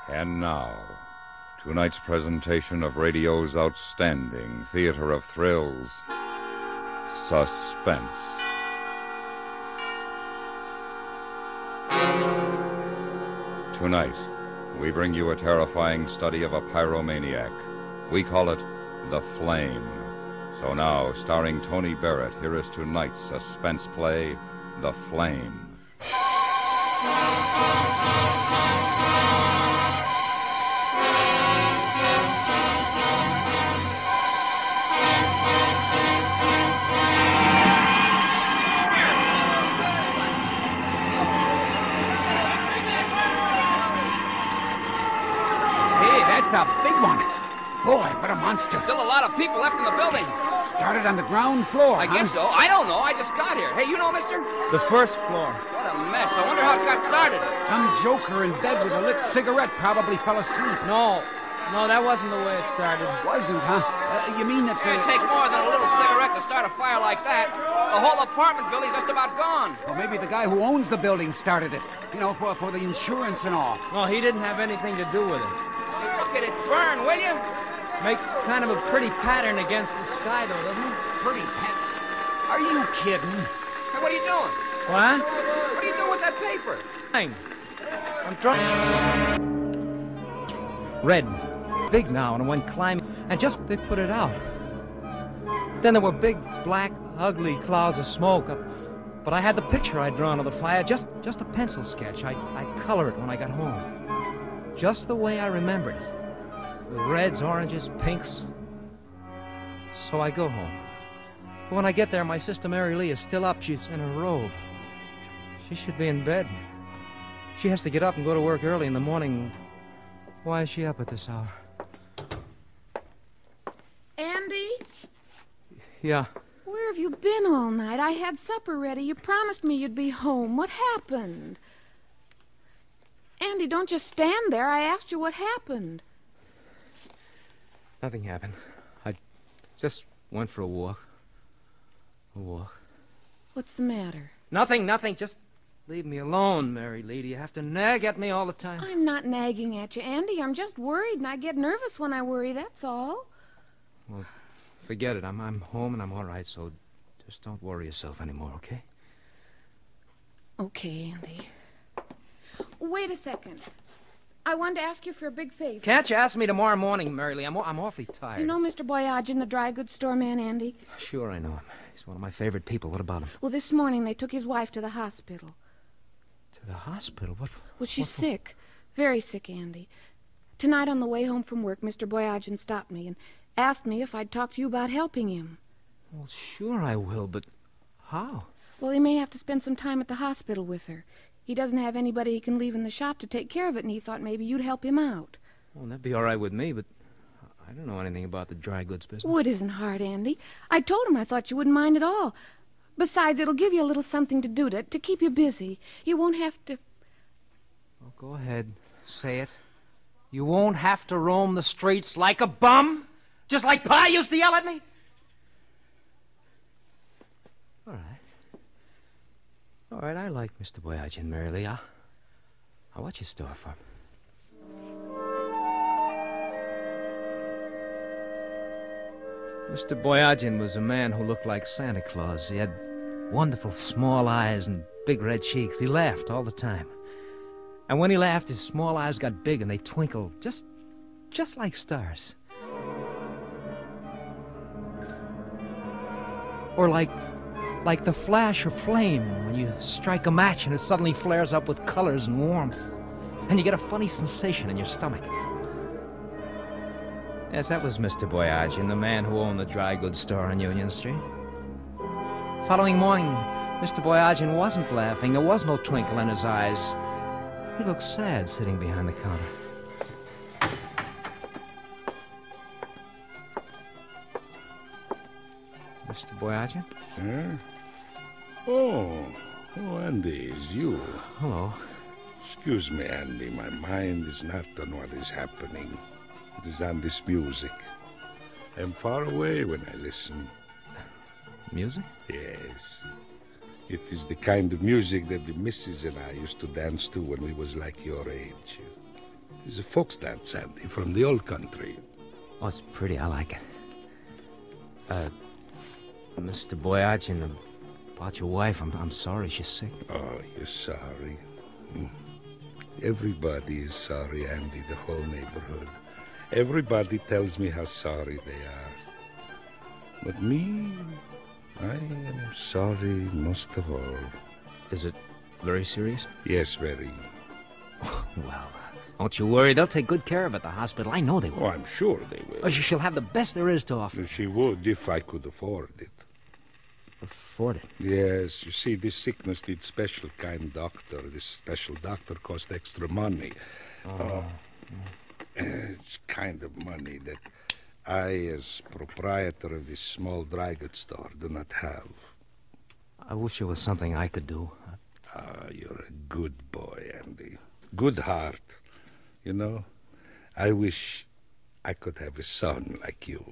And now, tonight's presentation of radio's outstanding theater of thrills, Suspense. Tonight, we bring you a terrifying study of a pyromaniac. We call it The Flame. So now, starring Tony Barrett, here is tonight's suspense play, The Flame. That's a big one. Boy, what a monster. Still a lot of people left in the building. Started on the ground floor, I guess so. I don't know. I just got here. Hey, you know, mister? The first floor. What a mess. I wonder how it got started. Some joker in bed with a lit cigarette probably fell asleep. No, that wasn't the way it started. Wasn't, huh? You mean that... It'd take more than a little cigarette to start a fire like that. The whole apartment building's just about gone. Well, maybe the guy who owns the building started it. You know, for the insurance and all. No, he didn't have anything to do with it. Look at it burn, will you? Makes kind of a pretty pattern against the sky, though, doesn't it? Pretty pattern? Are you kidding? Hey, what are you doing? What? What are you doing with that paper? I'm trying. Red. Big now, and it went climbing. And just they put it out. Then there were big, black, ugly clouds of smoke up. But I had the picture I'd drawn of the fire, just a pencil sketch. I'd color it when I got home. Just the way I remembered it. With reds, oranges, pinks. So I go home. But when I get there, my sister Mary Lee is still up. She's in her robe. She should be in bed. She has to get up and go to work early in the morning. Why is she up at this hour? Andy? Yeah. Where have you been all night? I had supper ready. You promised me you'd be home. What happened? Andy, don't just stand there. I asked you what happened. Nothing happened. I just went for a walk. What's the matter? Nothing. Just leave me alone, Mary Lee. You have to nag at me all the time. I'm not nagging at you, Andy. I'm just worried, and I get nervous when I worry, that's all. Well, forget it. I'm home and I'm all right, so just don't worry yourself anymore, okay? Okay, Andy. Wait a second. I wanted to ask you for a big favor. Can't you ask me tomorrow morning, Mary Lee? I'm awfully tired. You know Mr. Boyage, the dry goods store man, Andy? Sure, I know him. He's one of my favorite people. What about him? Well, this morning they took his wife to the hospital. To the hospital? What? Well, she's sick. Very sick, Andy. Tonight on the way home from work, Mr. Boyage stopped me and asked me if I'd talk to you about helping him. Well, sure I will, but how? Well, he may have to spend some time at the hospital with her. He doesn't have anybody he can leave in the shop to take care of it, and he thought maybe you'd help him out. Well, that'd be all right with me, but I don't know anything about the dry goods business. Well, it isn't hard, Andy. I told him I thought you wouldn't mind at all. Besides, it'll give you a little something to do to keep you busy. You won't have to... Well, go ahead. Say it. You won't have to roam the streets like a bum? Just like Pa used to yell at me? All right, I like Mr. Boyage and Mary Lee. I'll watch your store for him. Mr. Boyagin was a man who looked like Santa Claus. He had wonderful small eyes and big red cheeks. He laughed all the time. And when he laughed, his small eyes got big and they twinkled just like stars. Or like the flash of flame when you strike a match and it suddenly flares up with colors and warmth. And you get a funny sensation in your stomach. Yes, that was Mr. Boyagin, the man who owned the dry goods store on Union Street. Following morning, Mr. Boyagin wasn't laughing. There was no twinkle in his eyes. He looked sad sitting behind the counter. Mr. Boyagin? Huh? Oh, Andy, it's you. Hello. Excuse me, Andy. My mind is not on what is happening. It is on this music. I am far away when I listen. Music? Yes. It is the kind of music that the missus and I used to dance to when we was like your age. It's a folk dance, Andy, from the old country. Oh, it's pretty. I like it. Mr. Boyachin, about your wife, I'm sorry she's sick. Oh, you're sorry. Everybody is sorry, Andy, the whole neighborhood. Everybody tells me how sorry they are. But me, I am sorry most of all. Is it very serious? Yes, very. Well, don't you worry. They'll take good care of it at the hospital. I know they will. Oh, I'm sure they will. Oh, she'll have the best there is to offer. She would if I could afford it. Afford it? Yes, you see, this sickness needs special kind doctor. This special doctor costs extra money. It's kind of money that I, as proprietor of this small dry goods store, do not have. I wish there was something I could do. You're a good boy, Andy. Good heart. You know, I wish I could have a son like you.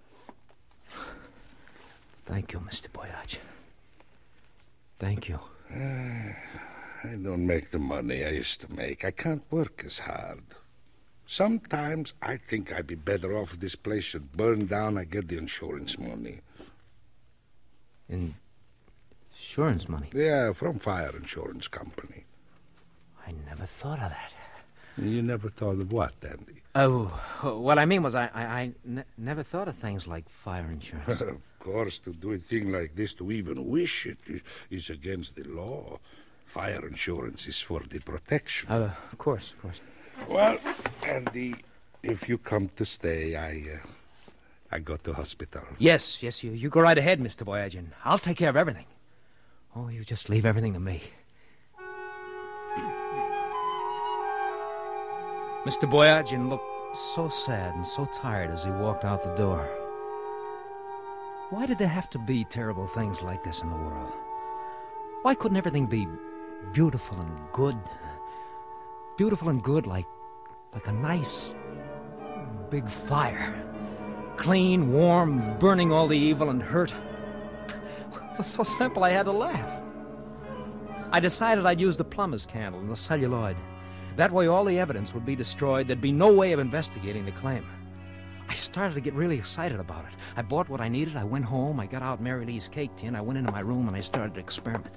Thank you, Mr. Boyachin. Thank you. I don't make the money I used to make. I can't work as hard. Sometimes I think I'd be better off if this place should burn down. I get the insurance money. Insurance money? Yeah, from fire insurance company. I never thought of that. You never thought of what, Andy? Oh, what I mean was I never thought of things like fire insurance. Of course, to do a thing like this, to even wish it, is against the law. Fire insurance is for the protection. Of course. Well, Andy, if you come to stay, I go to hospital. Yes, you go right ahead, Mr. Boyachin. I'll take care of everything. Oh, you just leave everything to me. Mr. Boyachin looked so sad and so tired as he walked out the door. Why did there have to be terrible things like this in the world? Why couldn't everything be beautiful and good? Beautiful and good like a nice big fire. Clean, warm, burning all the evil and hurt. It was so simple I had to laugh. I decided I'd use the plumber's candle and the celluloid. That way all the evidence would be destroyed. There'd be no way of investigating the claim. I started to get really excited about it. I bought what I needed. I went home. I got out Mary Lee's cake tin. I went into my room and I started to experiment.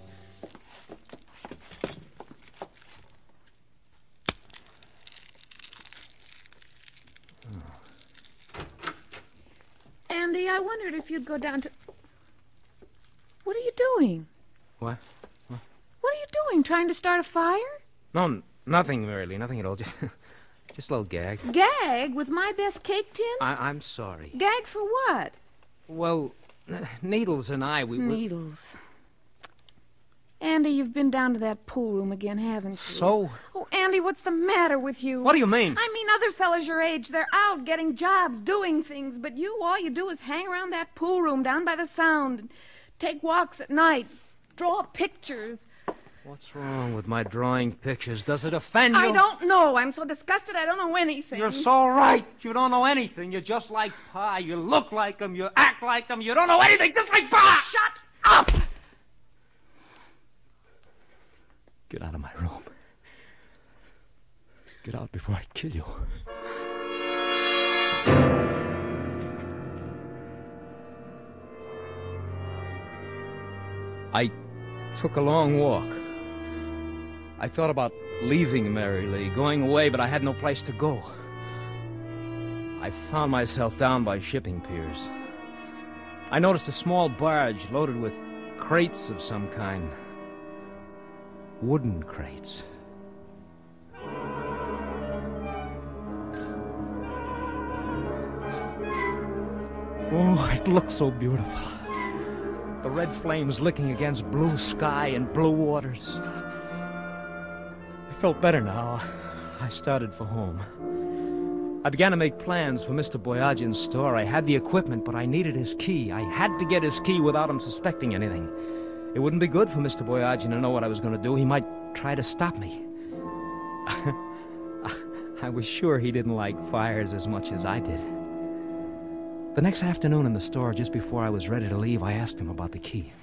Andy, I wondered if you'd go down to... What are you doing? What? What are you doing? Trying to start a fire? No, nothing, Mary Lee. Nothing at all. Just a little gag. Gag? With my best cake tin? I'm sorry. Gag for what? Well, Needles and I, we... Needles. Andy, you've been down to that pool room again, haven't you? So? Oh, Andy, what's the matter with you? What do you mean? I mean, other fellas your age, they're out getting jobs, doing things, but you, all you do is hang around that pool room down by the Sound and take walks at night, draw pictures. What's wrong with my drawing pictures? Does it offend you? I don't know. I'm so disgusted I don't know anything. You're so right. You don't know anything. You're just like Pa. You look like him. You act like him. You don't know anything, just like Pa. Shut up! Get out of my room. Get out before I kill you. I took a long walk. I thought about leaving Mary Lee, going away, but I had no place to go. I found myself down by shipping piers. I noticed a small barge loaded with crates of some kind. Wooden crates. Oh, it looked so beautiful. The red flames licking against blue sky and blue waters. I felt better now. I started for home. I began to make plans for Mr. Boyachin's store. I had the equipment, but I needed his key. I had to get his key without him suspecting anything. It wouldn't be good for Mr. Boyachin to know what I was going to do. He might try to stop me. I was sure he didn't like fires as much as I did. The next afternoon in the store, just before I was ready to leave, I asked him about the key.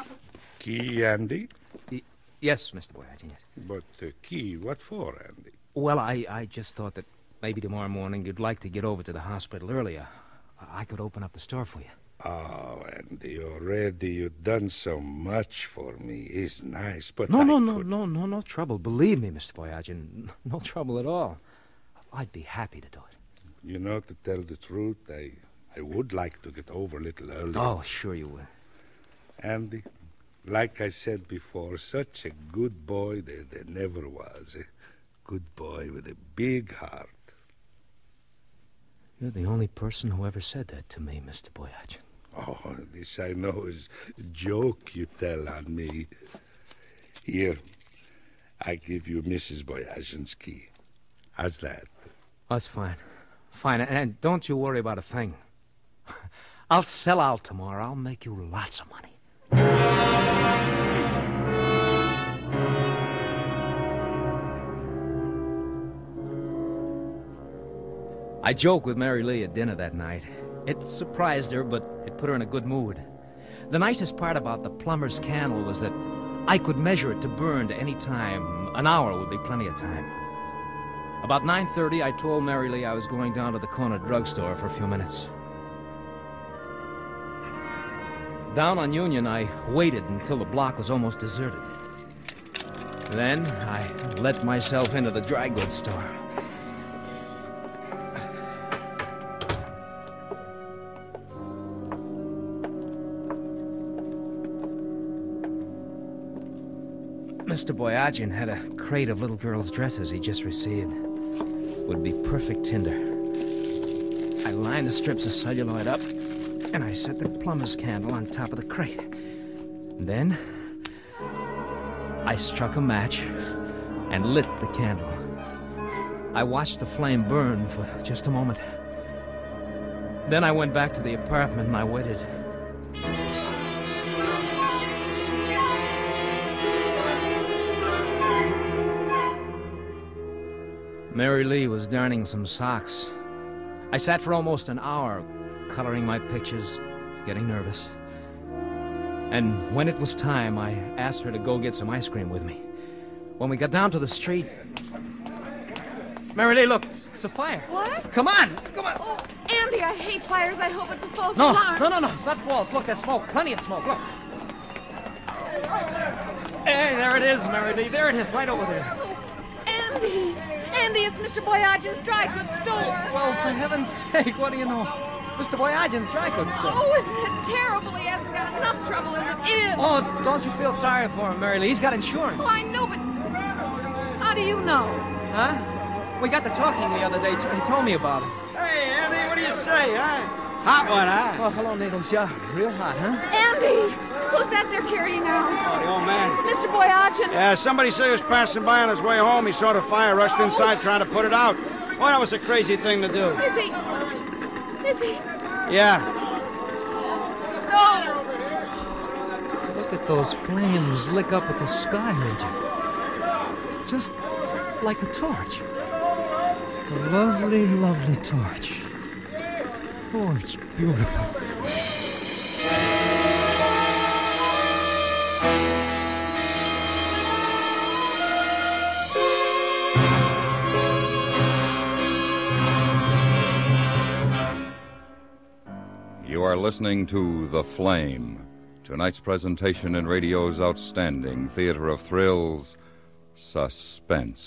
Key, Andy? Yes, Mr. Boyachin, yes. But the key, what for, Andy? Well, I just thought that maybe tomorrow morning you'd like to get over to the hospital earlier. I could open up the store for you. Oh, Andy, already you've done so much for me. It's nice, but No trouble. Believe me, Mr. Boyagin, no trouble at all. I'd be happy to do it. You know, to tell the truth, I would like to get over a little earlier. Oh, sure you will. Andy, like I said before, such a good boy there never was. A good boy with a big heart. You're the only person who ever said that to me, Mr. Boyagin. Oh, this I know is a joke you tell on me. Here, I give you Mrs. Boyagin's key. How's that? That's fine. Fine, and don't you worry about a thing. I'll sell out tomorrow. I'll make you lots of money. I joked with Mary Lee at dinner that night. It surprised her, but it put her in a good mood. The nicest part about the plumber's candle was that I could measure it to burn to any time. An hour would be plenty of time. About 9:30, I told Mary Lee I was going down to the corner drugstore for a few minutes. Down on Union, I waited until the block was almost deserted. Then I let myself into the dry goods store. Mr. Boyagin had a crate of little girls' dresses he just received. Would be perfect tinder. I lined the strips of celluloid up, and I set the plumber's candle on top of the crate. And then I struck a match and lit the candle. I watched the flame burn for just a moment. Then I went back to the apartment and I waited. Mary Lee was darning some socks. I sat for almost an hour, coloring my pictures, getting nervous. And when it was time, I asked her to go get some ice cream with me. When we got down to the street... Mary Lee, look, it's a fire. What? Come on. Oh, Andy, I hate fires. I hope it's a false alarm. No, it's not false. Look, there's smoke, plenty of smoke, look. Hey, there it is, Mary Lee. There it is, right over there. Andy! Andy, it's Mr. Boyagin's dry goods store. Well, for heaven's sake, what do you know? Mr. Boyagin's dry goods store. Oh, isn't it terrible? He hasn't got enough trouble as it is. Oh, don't you feel sorry for him, Mary Lee? He's got insurance. Oh, I know, but how do you know? Huh? We got to talking the other day. He told me about it. Hey, Andy, what do you say, huh? Hot one, huh? Oh, hello, Nichols. Yeah, real hot, huh? Andy! Who's that they're carrying out? Oh, the old man. Mr. Boyagin. Yeah, somebody said he was passing by on his way home. He saw the fire, rushed inside trying to put it out. Well, that was a crazy thing to do. Is he? Yeah. No! Look at those flames lick up at the sky, Major. Just like a torch. A lovely, lovely torch. Oh, it's beautiful. You are listening to The Flame, tonight's presentation in radio's outstanding theater of thrills, Suspense.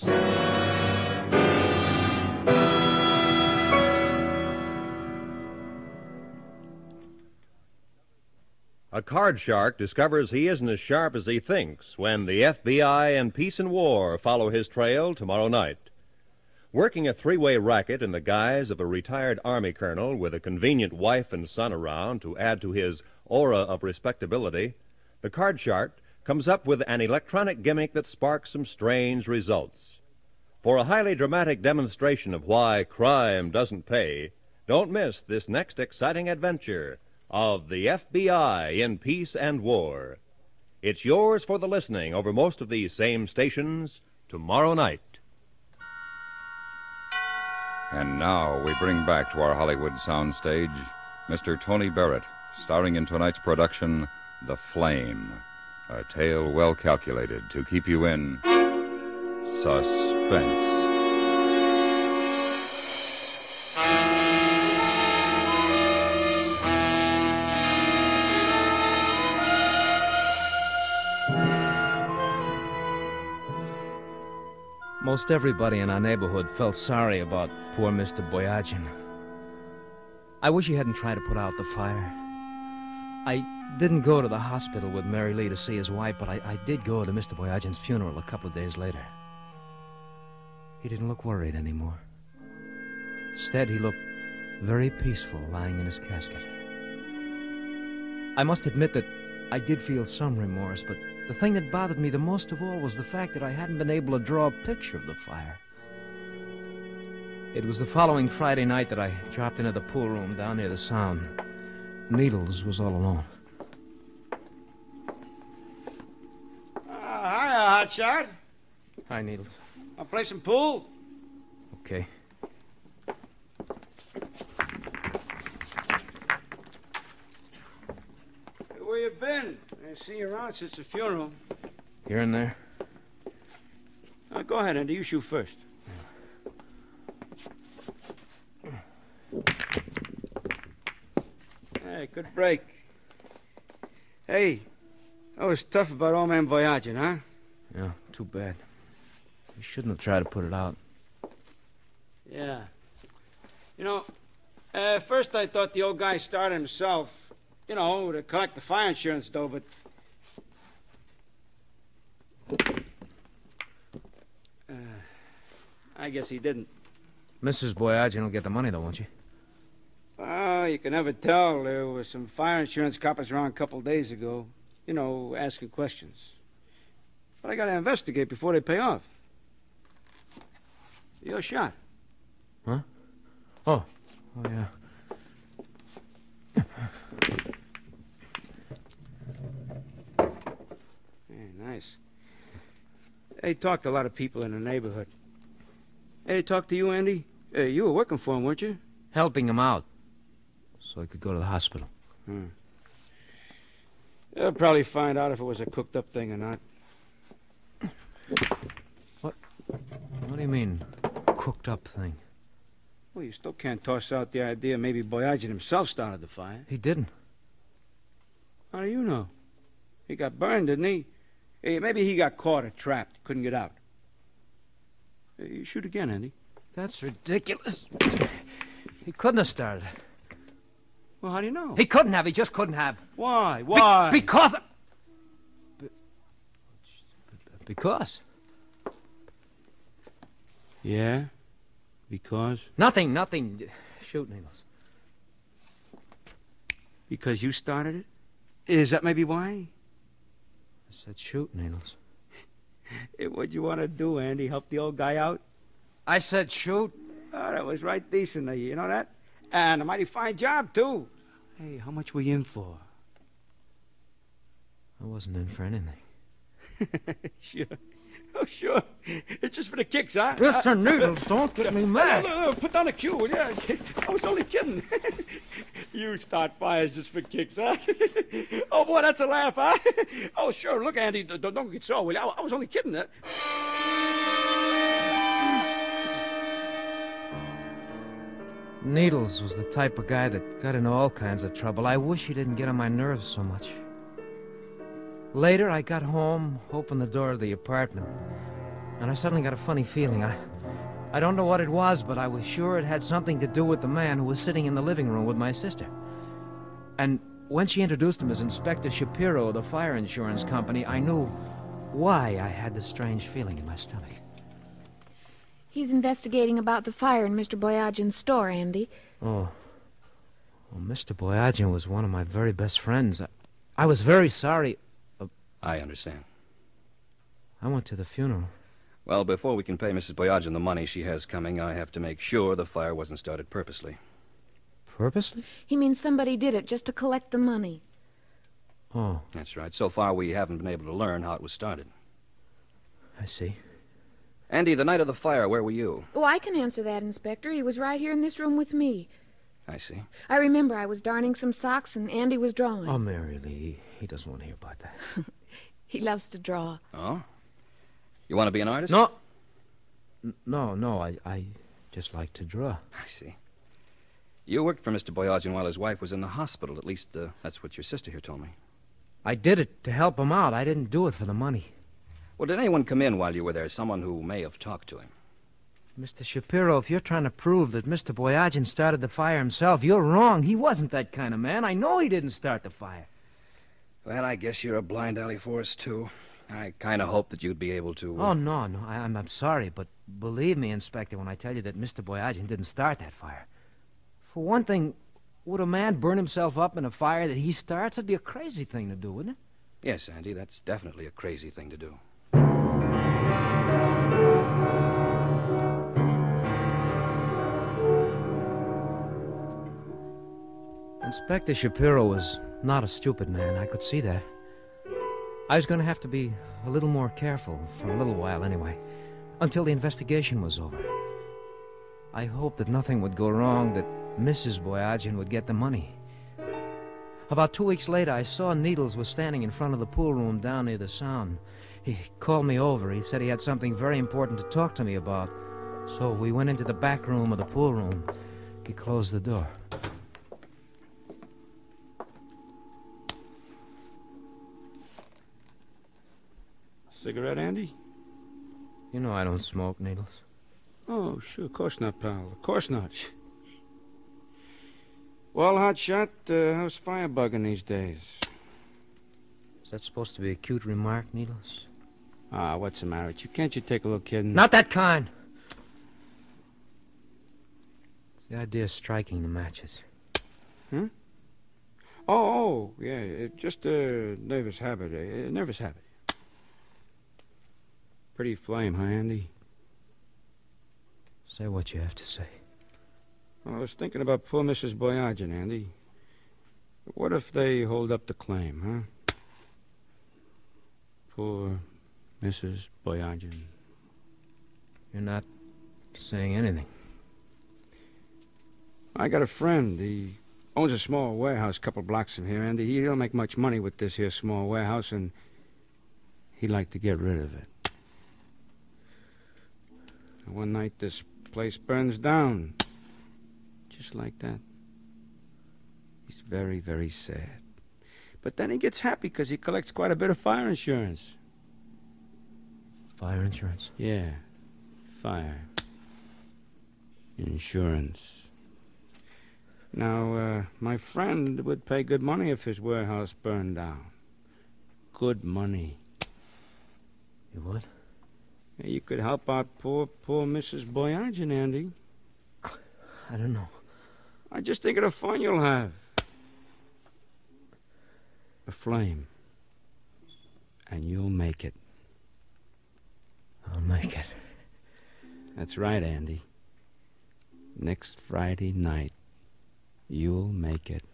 A card shark discovers he isn't as sharp as he thinks when the FBI and Peace and War follow his trail tomorrow night. Working a three-way racket in the guise of a retired Army colonel with a convenient wife and son around to add to his aura of respectability, the card shark comes up with an electronic gimmick that sparks some strange results. For a highly dramatic demonstration of why crime doesn't pay, don't miss this next exciting adventure of the FBI in Peace and War. It's yours for the listening over most of these same stations tomorrow night. And now we bring back to our Hollywood soundstage Mr. Tony Barrett, starring in tonight's production, The Flame, a tale well calculated to keep you in suspense. Most everybody in our neighborhood felt sorry about poor Mr. Boyagin. I wish he hadn't tried to put out the fire. I didn't go to the hospital with Mary Lee to see his wife, but I did go to Mr. Boyagin's funeral a couple of days later. He didn't look worried anymore. Instead, he looked very peaceful lying in his casket. I must admit that I did feel some remorse, but the thing that bothered me the most of all was the fact that I hadn't been able to draw a picture of the fire. It was the following Friday night that I dropped into the pool room down near the Sound. Needles was all alone. Hiya, Hotshot. Hi, Needles. I'll play some pool. Okay. Where you been? I ain't seen you around since the funeral. You're in there? Go ahead, Andy. You shoot first. Hey, good break. Hey, that was tough about old man Boyagin, huh? Yeah, too bad. You shouldn't have tried to put it out. Yeah. You know, at first I thought the old guy started himself, to collect the fire insurance, though, but... I guess he didn't. Mrs. Boyagin will get the money, though, won't she? Well, you can never tell. There were some fire insurance coppers around a couple days ago, asking questions. But I gotta investigate before they pay off. You're shot. Huh? Oh, yeah. Nice. Hey, talked to a lot of people in the neighborhood. Hey, talked to you, Andy? Hey, you were working for him, weren't you? Helping him out, so he could go to the hospital. They'll probably find out if it was a cooked-up thing or not. What do you mean, cooked-up thing? Well, you still can't toss out the idea maybe Boyagin himself started the fire. He didn't. How do you know? He got burned, didn't he? Hey, maybe he got caught or trapped, couldn't get out. Hey, you shoot again, Andy. That's ridiculous. He couldn't have started. Well, how do you know? He couldn't have. He just couldn't have. Why? Why? Because... Because? Yeah? Because? Nothing. Shoot, Needles. Because you started it? Is that maybe why? I said shoot, Needles. Hey, what'd you want to do, Andy? Help the old guy out? I said shoot. Oh, that was right decent of you, you know that? And a mighty fine job, too. Hey, how much were you in for? I wasn't in for anything. Sure. Oh, sure. It's just for the kicks, huh? Listen, Needles, don't get me mad. Look, put down the cue, yeah. I was only kidding. You start fires just for kicks, huh? Oh, boy, that's a laugh, huh? Oh, sure. Look, Andy, don't get sore, will you? I was only kidding. Needles was the type of guy that got into all kinds of trouble. I wish he didn't get on my nerves so much. Later, I got home, opened the door of the apartment, and I suddenly got a funny feeling. I don't know what it was, but I was sure it had something to do with the man who was sitting in the living room with my sister. And when she introduced him as Inspector Shapiro of the fire insurance company, I knew why I had this strange feeling in my stomach. He's investigating about the fire in Mr. Boyagin's store, Andy. Oh. Well, Mr. Boyagin was one of my very best friends. I was very sorry. I understand. I went to the funeral. Well, before we can pay Mrs. Boyagin the money she has coming, I have to make sure the fire wasn't started purposely. Purposely? He means somebody did it just to collect the money. Oh. That's right. So far, we haven't been able to learn how it was started. I see. Andy, the night of the fire, where were you? Oh, I can answer that, Inspector. He was right here in this room with me. I see. I remember I was darning some socks and Andy was drawing. Oh, Mary Lee, he doesn't want to hear about that. He loves to draw. Oh? You want to be an artist? No. No, I just like to draw. I see. You worked for Mr. Boyagin while his wife was in the hospital. At least, that's what your sister here told me. I did it to help him out. I didn't do it for the money. Well, did anyone come in while you were there? Someone who may have talked to him? Mr. Shapiro, if you're trying to prove that Mr. Boyagin started the fire himself, you're wrong. He wasn't that kind of man. I know he didn't start the fire. Well, I guess you're a blind alley for us, too. I kind of hoped that you'd be able to... Oh, no. I'm sorry, but believe me, Inspector, when I tell you that Mr. Boyagin didn't start that fire. For one thing, would a man burn himself up in a fire that he starts? It'd be a crazy thing to do, wouldn't it? Yes, Andy, that's definitely a crazy thing to do. Inspector Shapiro was not a stupid man. I could see that. I was going to have to be a little more careful for a little while anyway, until the investigation was over. I hoped that nothing would go wrong, that Mrs. Boyagin would get the money. About 2 weeks later, I saw Needles was standing in front of the pool room down near the Sound. He called me over. He said he had something very important to talk to me about. So we went into the back room of the pool room. He closed the door. Cigarette, Andy? You know I don't smoke, Needles. Oh, sure, of course not, pal. Of course not. Well, Hotshot, how's firebugging these days? Is that supposed to be a cute remark, Needles? Ah, what's the matter with you? Can't you take a little kid and... Not that kind! It's the idea of striking the matches. Hmm? Oh, yeah, just a nervous habit. Nervous habit. Pretty flame, huh, Andy? Say what you have to say. Well, I was thinking about poor Mrs. Boyagin, Andy. What if they hold up the claim, huh? Poor Mrs. Boyagin. You're not saying anything. I got a friend. He owns a small warehouse a couple blocks from here, Andy. He don't make much money with this here small warehouse, and he'd like to get rid of it. And one night, this place burns down. Just like that. He's very, very sad. But then he gets happy because he collects quite a bit of fire insurance. Fire insurance? Yeah. Fire. Insurance. Now, my friend would pay good money if his warehouse burned down. Good money. You would? You could help out poor Mrs. Boyagin, Andy. I don't know. I just think of the fun you'll have. A flame. And you'll make it. I'll make it. That's right, Andy. Next Friday night, you'll make it.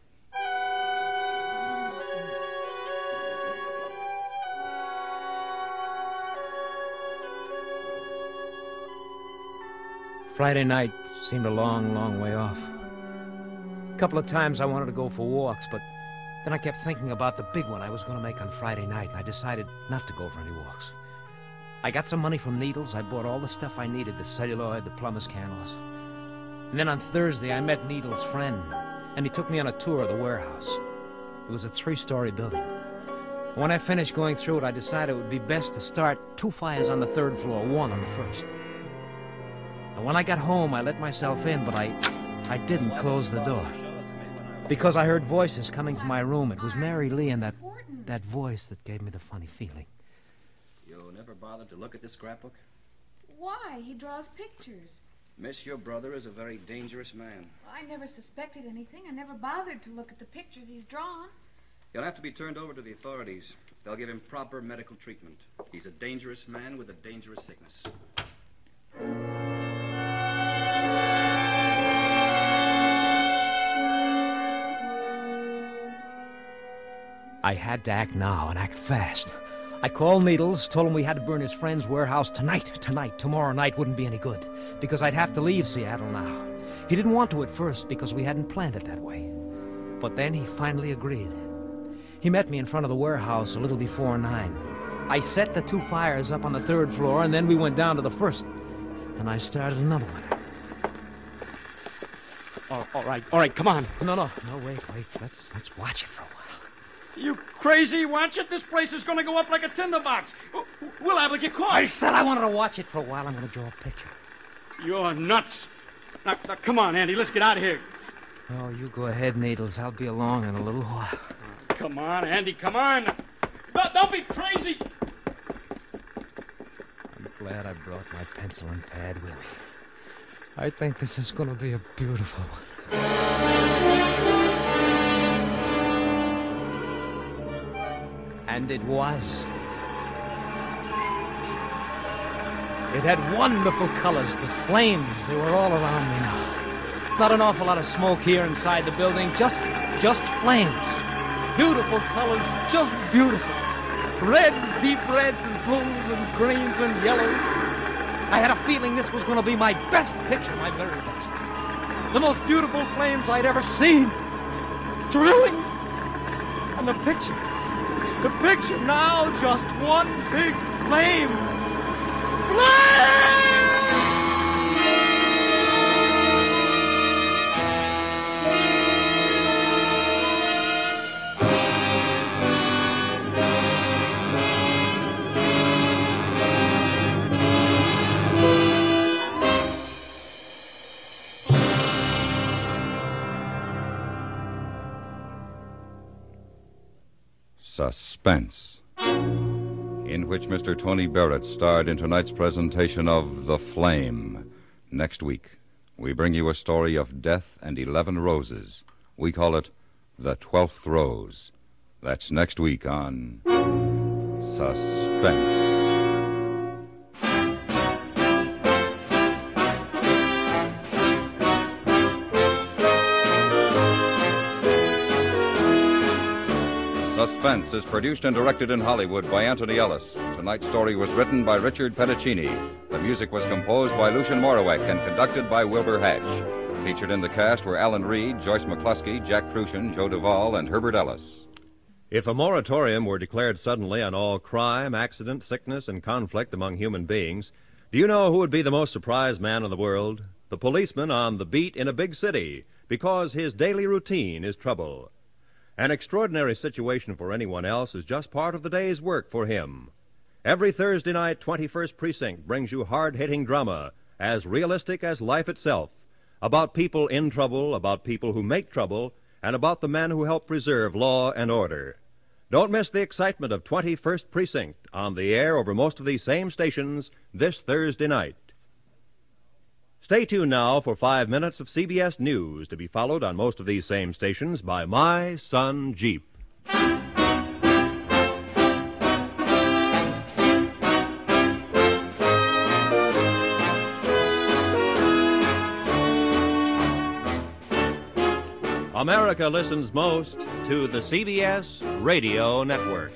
Friday night seemed a long, long way off. A couple of times I wanted to go for walks, but then I kept thinking about the big one I was going to make on Friday night, and I decided not to go for any walks. I got some money from Needles. I bought all the stuff I needed, the celluloid, the plumber's candles. And then on Thursday, I met Needles' friend, and he took me on a tour of the warehouse. It was a 3-story building. When I finished going through it, I decided it would be best to start 2 fires on the 3rd floor, 1 on the 1st. And when I got home, I let myself in, but I didn't close the door. Because I heard voices coming from my room. It was Mary Lee and that voice that gave me the funny feeling. You never bothered to look at this scrapbook? Why? He draws pictures. Miss, your brother is a very dangerous man. I never suspected anything. I never bothered to look at the pictures he's drawn. He'll have to be turned over to the authorities. They'll give him proper medical treatment. He's a dangerous man with a dangerous sickness. I had to act now and act fast. I called Needles, told him we had to burn his friend's warehouse tonight. Tomorrow night wouldn't be any good, because I'd have to leave Seattle now. He didn't want to at first because we hadn't planned it that way. But then he finally agreed. He met me in front of the warehouse a little before 9. I set the 2 fires up on the 3rd floor, and then we went down to the 1st, and I started another one. All right, come on. No, wait. Let's watch it for a while. You crazy, Watchet? This place is going to go up like a tinderbox. We'll have to get caught. I said I wanted to watch it for a while. I'm going to draw a picture. You're nuts. Now, come on, Andy. Let's get out of here. Oh, you go ahead, Needles. I'll be along in a little while. Come on, Andy. Come on. Don't be crazy. I'm glad I brought my pencil and pad with me. I think this is going to be a beautiful one. And it was. It had wonderful colors. The flames, they were all around me now. Not an awful lot of smoke here inside the building, just flames. Beautiful colors, just beautiful. Reds, deep reds and blues and greens and yellows. I had a feeling this was going to be my best picture, my very best. The most beautiful flames I'd ever seen. Thrilling. And the picture now, just one big flame. Flame! Suspense, in which Mr. Tony Barrett starred in tonight's presentation of The Flame. Next week, we bring you a story of death and 11 roses. We call it The 12th Rose. That's next week on Suspense. Suspense is produced and directed in Hollywood by Anthony Ellis. Tonight's story was written by Richard Petticini. The music was composed by Lucien Morawek and conducted by Wilbur Hatch. Featured in the cast were Alan Reed, Joyce McCluskey, Jack Crucian, Joe Duvall, and Herbert Ellis. If a moratorium were declared suddenly on all crime, accident, sickness, and conflict among human beings, do you know who would be the most surprised man in the world? The policeman on the beat in a big city, because his daily routine is trouble. An extraordinary situation for anyone else is just part of the day's work for him. Every Thursday night, 21st Precinct brings you hard-hitting drama, as realistic as life itself, about people in trouble, about people who make trouble, and about the men who help preserve law and order. Don't miss the excitement of 21st Precinct on the air over most of these same stations this Thursday night. Stay tuned now for 5 minutes of CBS News, to be followed on most of these same stations by My Son Jeep. America listens most to the CBS Radio Network.